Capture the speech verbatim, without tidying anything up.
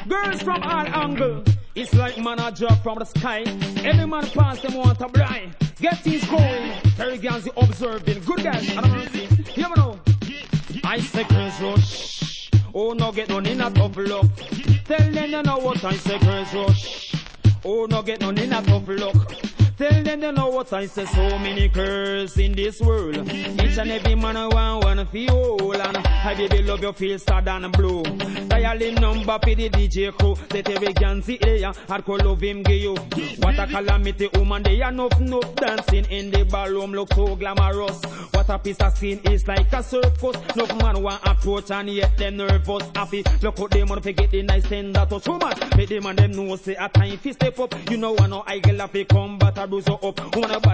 Girls from all angles. It's like man a drop from the sky. Every man pass them want a blind. Get things going. Terry Gans observing. Good guys. I don't see. Here we know. I say girls rush. Oh no get none in a tough luck. Tell them you know what I say girls rush. Oh no get none in a tough luck. Tell them they know what I say. So many girls in this world. Each and every man I want one for you. And I baby love you feel sad and blue. Dialing number for the D J crew. Let every can see here. Hardcore love him give you. What a calamity woman. They are enough enough dancing in the ballroom. Look so glamorous. What a piece of scene is like a circus. No man want approach and yet them nervous. Happy look out them on forget the nice thing that was woman. Make them and them know say a time fi step up. You know I know I get up come but I do so up. Wanna